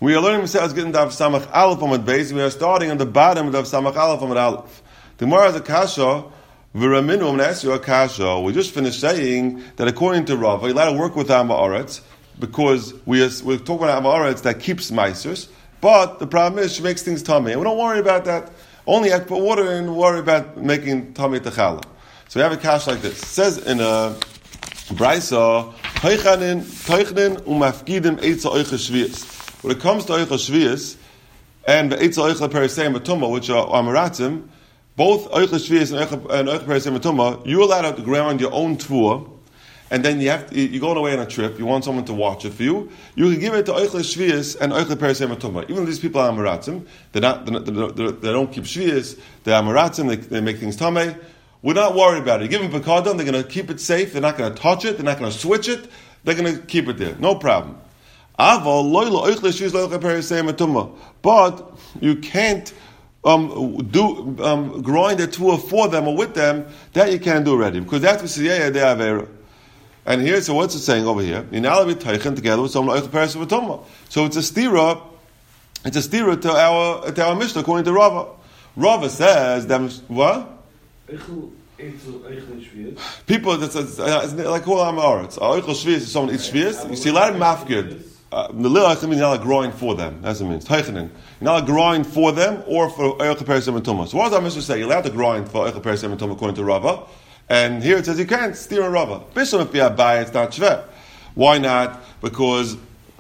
We are learning Masechtas Gittin Daf Samach Aleph on base. We are starting on the bottom of Samach Aleph on Aleph. The Gemara has a kasha. V'raminu, I'm going to ask you a kasha. We just finished saying that according to Rava, you're allowed to work with Amaretz because we're talking about Amaretz that keeps meisers. But the problem is she makes things tummy, and we don't worry about that. Only have to put water in and worry about making tummy techala. So we have a kasha like this. It says in a Braisa, Teichnin umafkidim eitza oicha shvius. When it comes to oicha shvius and the eitza oicha periseim batuma, which are amaratzim, both oicha shvius and oicha periseim batuma, you're allowed to ground your own tvua, and then you're going away on a trip. You want someone to watch it for you. You can give it to oicha shvius and oicha periseim batuma. Even though these people are amaratzim, they don't keep shvius. They're amaratzim. They make things tamei. We're not worried about it. You give them pekadon, they're going to keep it safe. They're not going to touch it. They're not going to switch it. They're going to keep it there. No problem. But you can't grind the tuah for them or with them. That you can't do already. Because that's v'siyaya de avera. And here, so what's it saying over here? You're not allowed to be teichen together with someone like oicha periseim. So it's a stira. It's a stira to our Mishnah according to Rava. Rava says that what? People, it's like who am Aretz. Oichel shvius is someone eats shvius. You see a lot of mafgid. The little means you're not growing for them. That's what it means. Teichenen. You're not growing for them or for oichel periseim and tumah. So what does our Mishnah say? You're allowed to grind for oichel periseim and tumah according to Rava. And here it says you can't steer a Rava. Bishlam if you Abaye, it's not shver. Why not? Because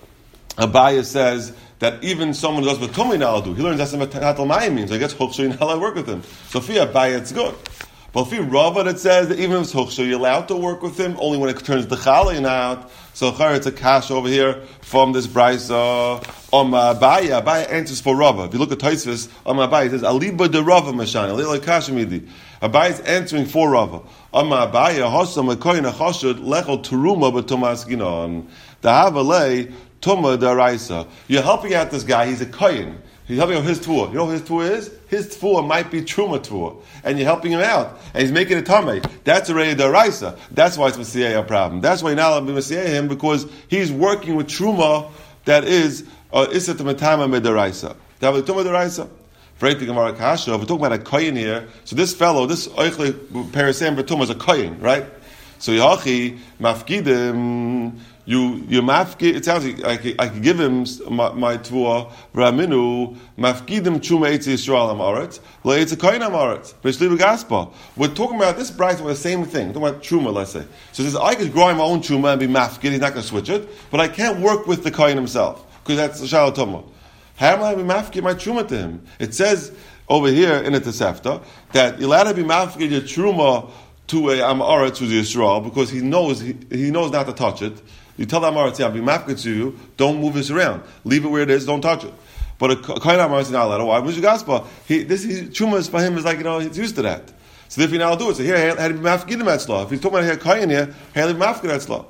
Abaye says that even someone who does with tumah now do. He learns that's what Hatal Mayim means. I guess Hukshu and I work with him. So if you Abaye, it's good. But if you Rava that says that even if it's Hukshu, you're allowed to work with him only when it turns the Chalin out. So it's a kash over here from this Brisa. Abaye answers for Rava. If you look at Taisvis, Abaye it says Aliba de Rava Mashana. Lila Kashmidi. Abaye is answering for Rava. Abaye Hosam Akoyin Achashud Lechel Turuma B'Tomas Ginon. Dahavale Tuma Daraisa. You're helping out this guy. He's a koyin. He's helping out his tvua. You know what his tvua is? His tvua might be truma tvua, and you're helping him out, and he's making a tamei. That's already daraisa. That's why it's Messiah a problem. That's why you're not allowed to be Messiah him, because he's working with truma that is isat matama medaraisa. That was truma daraisa. We're talking about a koyin here. So this fellow, this oichle periseim b'tumah is a koyin, right? So yachi mafkidim. You mafkid. It sounds like I could give him my tvua. Raminu mafkidim chuma eitz Yisrael amaretz. Lo eitz a koyin amaretz. B'shlilu gaspa. We're talking about this brayta with the same thing. We're talking about truma, let's say. So this I could grow my own truma and be mafkid. He's not going to switch it, but I can't work with the koyin himself because that's shalom tuma. How am I be mafkid my truma to him? It says over here in the Tosefta that you're allowed to be mafkid your truma to a amaretz who's Yisrael because he knows not to touch it. You tell the Amaretz, I'll be mafkid to you, don't move this around. Leave it where it is, don't touch it. But a Kohen Amaretz is not allowed. Why? Because Gaspa, Chumas for him is like, he's used to that. So if you now do it, so here, had to be mafkid him at slaw. If he's talking about here, Kohen here, had to be mafkid at slaw.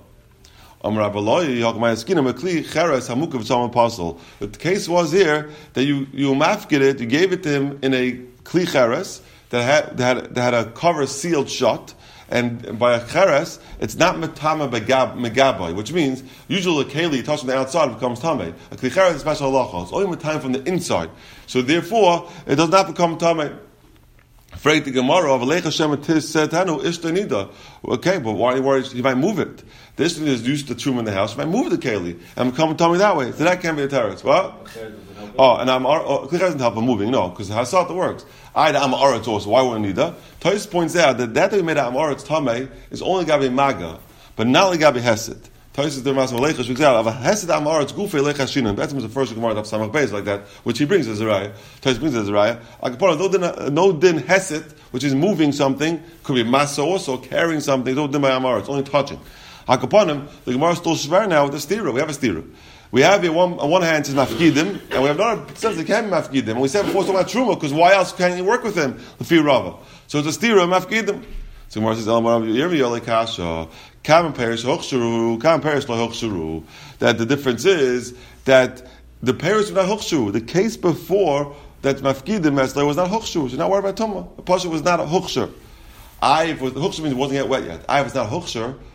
The case was here that you mafkid it, you gave it to him in a kli cheres that had a cover sealed shut. And by a cheres, it's not metama megaboy, which means usually a keli touched from the outside becomes tame. A kli cheres is special halacha. It's only metama from the inside. So therefore, it does not become tame. Afraid the Gemara of Aleich Hashem said, "Ishtanida." Okay, but why are you worried? He might move it. The Ishtanida is used to truma in the house. He might move the keli and become tame that way. So that can't be a teretz. What? And kli cheres doesn't help him moving. No, because the hasata works. I the amaretz also. Why wouldn't nida? Tais points out that we made an amaretz tamei is only gabi maga, but not only gabi hesed. Tais is the mas malecha speaks out of a hesed amaretz gufe lecha shinan. That's the first Gemara of Samach Beis like that, which he brings as a raya. Tais brings as a raya. No din hesed, which is moving something, could be masa also carrying something. No din by amaretz, only touching. Hakaponim, the Gemara is still shver now with the stira. We have a stira. We have here on one hand says mafkidim, and we have another says they can mafkidim. And we said before talking about truma, because why else can you work with him? Lefi Rava. So it's a stira mafkidim. So Gemara says that the difference is that the pairs are not hukshu. The case before that mafkidim was not hukshu. So not worried about tumah. The pasha was not a huksher. The huksher means it wasn't yet wet yet. If it's not huksher,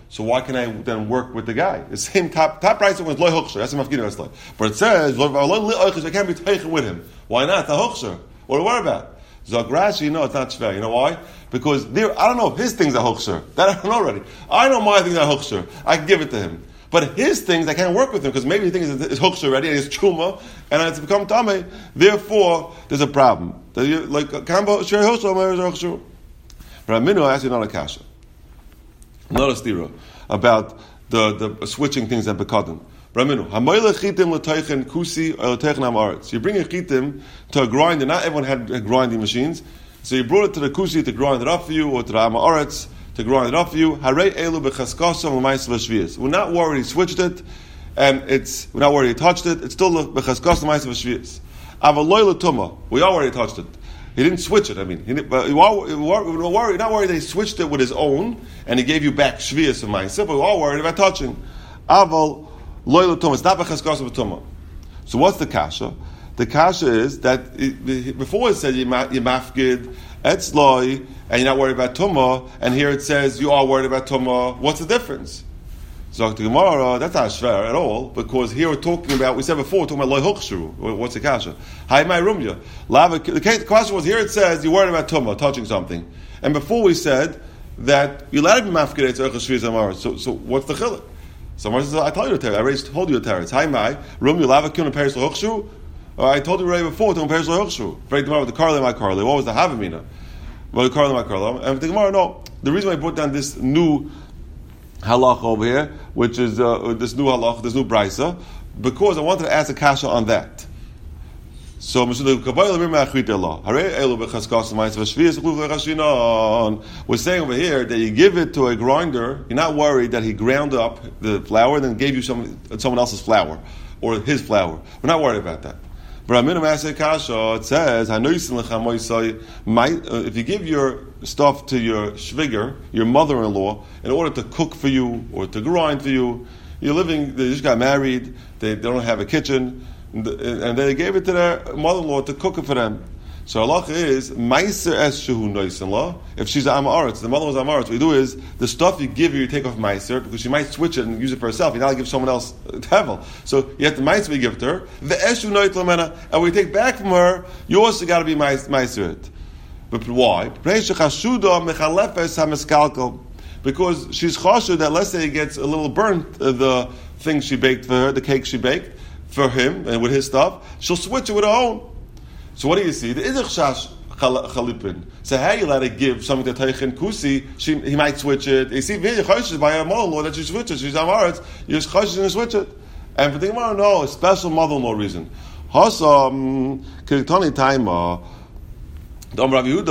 So why can I then work with the guy? The same top price was loy hochsher. That's a mafkid. But it says I can't be taken with him. Why not? The hochsher. What do you worry about? Zog Rashi, no, it's not shver. You know why? Because I don't know if his things are hochsher. That I don't know already. I know my things are hochsher. I can give it to him. But his things, I can't work with him because maybe he thinks it's hochsher already and it's truma and it's become tameh. Therefore, there's a problem. Like kambo shver hochsher. But Aminu asked you another kasha. Another stira about the switching things at Bekadim. Raminu, hamoyle chitim l'teichen kusi or l'teichen hamaretz. You bring a chitim to a grinder. Not everyone had grinding machines, so you brought it to the kusi to grind it up for you, or to the hamaretz to grind it up for you. Harei elu bechaskasam l'mais v'shvius. We're not worried he switched it, and we're not worried he touched it. It's still bechaskasam l'mais v'shvius. Avaloy l'tuma. We already touched it. He didn't switch it. I mean, we're not worried that he switched it with his own and he gave you back shvius of mine. But we're all worried about touching. Aval loyal tumah. It's not b'chaskas of tumah. So what's the kasha? The kasha is that before it said you mafgid etzloi and you're not worried about tumah, and here it says you are worried about tumah. What's the difference? So the Gemara, that's not shver at all, because here we're talking about, we said before, we're talking about loy hochshu. What's the kasha? Hi, my rumya. The question was, here it says, you're worried about tumah, touching something. And before we said that you let it be mafkirei tzorech shvius amaretz. So what's the chiluk? Someone says, I told you the teretz. I already told you the teretz. Hi, my rumya, lavakun and peris hochshu. I told you already before, to peris hochshu. Very Gemara with the karli, my karli. What was the havamina? Well, the karli, my karli. And the Gemara, no. The reason why I brought down this new halach over here, which is this new halach, this new brisa, because I wanted to ask a kasha on that. So we're saying over here that you give it to a grinder, you're not worried that he ground up the flour and then gave you someone else's flour or his flour. We're not worried about that. But it says, if you give your stuff to your shviger, your mother-in-law, in order to cook for you or to grind for you, you're living, they just got married, they don't have a kitchen, and they gave it to their mother-in-law to cook it for them. So Allah is, Meiser es shehu noisin-la. If she's Amaretz, the mother was Amaretz, what you do is, the stuff you give her, you take off Meiser, because she might switch it and use it for herself. You not give someone else tevel. So you have the Meiser we give to her, the eshu noit lamena, and we take back from her, you also got to be Meiser it. But why? Because she's chashudah that let's say he gets a little burnt, the thing she baked for her, the cake she baked for him, and with his stuff, she'll switch it with her own. So what do you see? The idich shash chalipin. So how you let it give something to Teichin Kusi? He might switch it. You see, very choshes by a mother-in-law that she switches. She's Amaretz. You're choshes and switch it. And for the Gemara, no, a special mother-in-law reason. Hasam kirtoni taima. She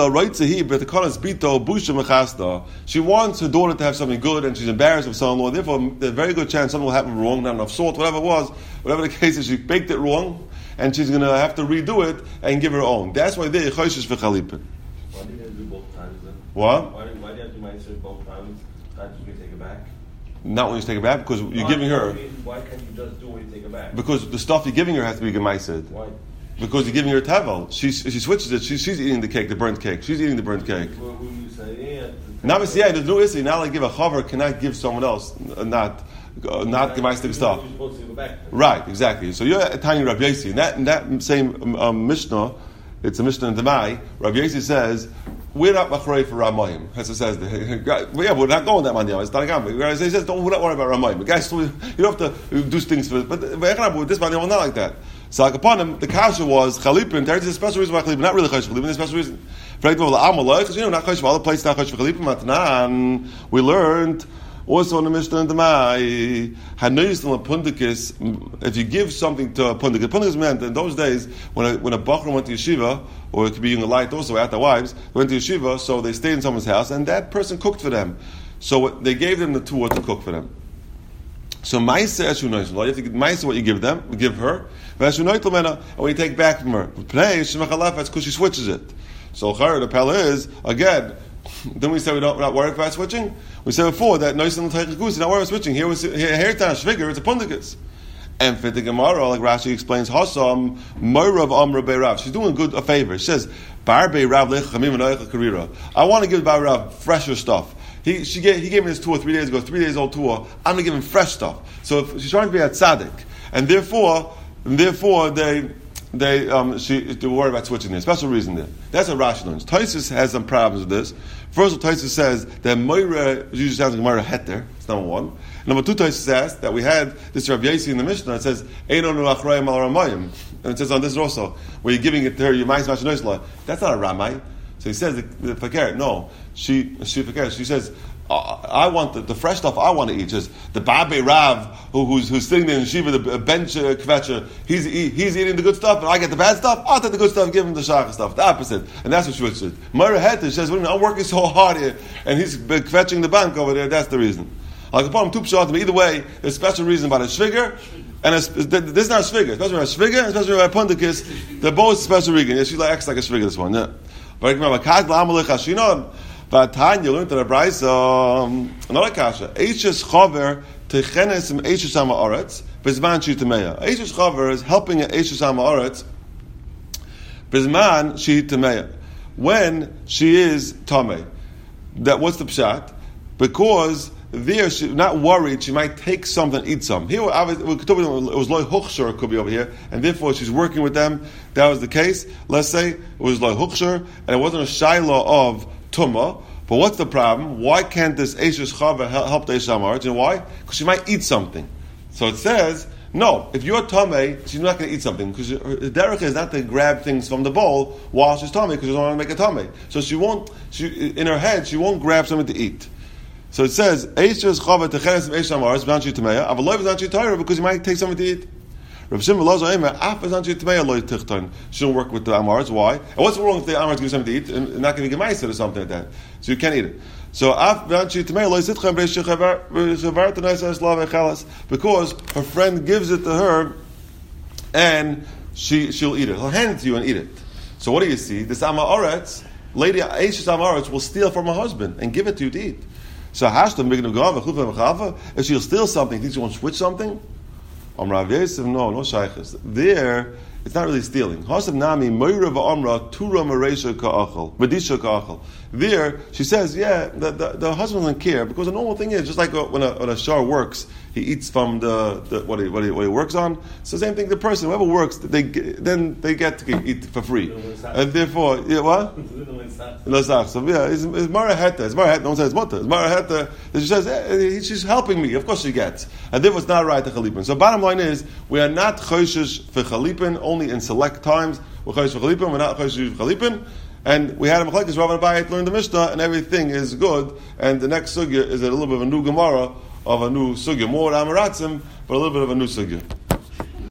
wants her daughter to have something good, and she's embarrassed of son-in-law. Therefore, there's a very good chance something will happen wrong. Not enough salt, whatever it was, whatever the case is, she baked it wrong, and she's going to have to redo it and give her own. That's why they're choishes for chalipin. Why do you have to do both times then? What? Why do you have to mindset both times? Not just when you take it back. Not when you take it back, because you're giving her. Why can't you just do when you take it back? Because the stuff you're giving her has to be gemaisid. Why? Because you're giving her tavel. She switches it. She's eating the cake, the burnt cake. She's eating the burnt cake. Well, when you say, Now, there's no issue. Now, like give a chaver cannot give someone else not gemaistic stuff. You're supposed to give it back. Right, exactly. So you're a tiny Rav Yossi. In that same Mishnah, it's a Mishnah in Demai. Rav Yossi says, we're not machrei for Ramayim. As it says, we're not going that man. It's not a gamble. He says, we're not worried about Ramayim. The guys, you don't have to do things for it. But with this man, not like that. So like upon him, the kasha was chalipin. There's a special reason why chalipin, not really chayish chalipin. There's a special reason. Because not chayish for other places, not chayish for chalipin. Matnan, we learned also in the Mishnah in the Mai, hanayis and pundikis. If you give something to a pundik, pundik meant in those days when a bachur went to yeshiva, or it could be in the light also at the wives, went to yeshiva, so they stayed in someone's house, and that person cooked for them. So they gave them the tour to cook for them. So ma'aseh eshu nois, you have to give ma'aseh what you give them, give her, and what you take back from her. That's because she switches it. So the pella is again. Then we said we're not worried about switching. We said before that nois and l'teichik kusi, not worried about switching. Here it's a shviger, it's a pundikus. And for the Gemara, like Rashi explains, Hasam Moirav Amra Beirav. She's doing a favor. She says, Bar Beirav Lech Chamim and Karira. I want to give Bar Rav fresher stuff. he gave me this tour 3 days ago, 3 days old tour. I'm going to give him fresh stuff. So if she's trying to be a tzaddik, and therefore they worry about switching there. Special reason there. That's what Rashi learns. Tosfos has some problems with this. First of all, Tosfos says that Moira usually sounds like Moira Heter. It's number one. Number two, Tosfos says that we had this Rav Yossi in the Mishnah. It says Eino Achrayim al Ramayim, and it says on this also where you're giving it to her. You might smash That's not a Ramay. So he says the fakir. No, she fakir. She says. I want the fresh stuff. I want to eat. Just the Babe Rav who's sitting there in Shiva, the bench kvetcher. He's eating the good stuff, and I get the bad stuff. I'll take the good stuff, give him the shaka stuff. The opposite, and that's what she said. Mara Heter says, "I'm working so hard here, and he's kvetching the bank over there. That's the reason." Like upon two pshat, but either way, there's a special reason about a shviger, and this is not a shviger. Especially a shviger, especially a pundikis. They're both special reason. Yeah, she acts like a shviger. This one, yeah. But remember, Vatanya learned to the Brayso another kasha. Eishes chaver techenes im eishes ha'aretz bezman shi tameya. Eishes chaver is helping an eishes ha'aretz bezman shi tameya when she is tamei. That what's the pshat? Because there she's not worried she might take something, eat some. Here it was loy huchsher, it could be over here, and therefore she's working with them. That was the case. Let's say it was loy huchsher, and it wasn't a shaila of Tumah, but what's the problem? Why can't this Eishes Chava help the Eishes Hamaretz? And why? Because she might eat something. So it says, no, if you're Tameh, she's not going to eat something, because the derech is not to grab things from the bowl while she's Tameh, because she doesn't want to make a Tameh. So in her head, she won't grab something to eat. So it says, Eishes Chava techenes Eishes Hamaretz b'nanshi tameya, avaloy b'nanshi Torah, because you might take something to eat. Rav Shimon Elazar Eimer, af b'nanshi tameya loy tichton. She don't work with the Amaretz. Why? And what's wrong if the Amaretz gives something to eat and not giving a ma'aser or something like that? So you can't eat it. So af b'nanshi tameya loy tichton because her friend gives it to her and she'll eat it. She'll hand it to you and eat it. So what do you see? This Amaretz, lady Eishes Amaretz, will steal from her husband and give it to you to eat. So if she'll steal something, think she won't switch something? Rav Yosef, no shaykhs. There, it's not really stealing. There, she says, yeah, the husband doesn't care, because the normal thing is, just like when a shah works, he eats from what he works on. So same thing, the person, whoever works, they get to eat for free. And therefore, yeah, what? So yeah, it's Mara Heta. It's Mara Heta. Don't say it's Mutter. It's Mara Heta. She says, she's helping me. Of course she gets. And therefore it's not right to Chalipin. So bottom line is, we are not Choshesh for Chalipin, only in select times. We're Choshesh for Chalipin, we're not Choshesh for Chalipin. And we had a Machlekes, Rav and Abayit learned the Mishnah, and everything is good. And the next sugya is a little bit of a new Gemara, of a new sugya. More Amaratzim, but a little bit of a new sugya.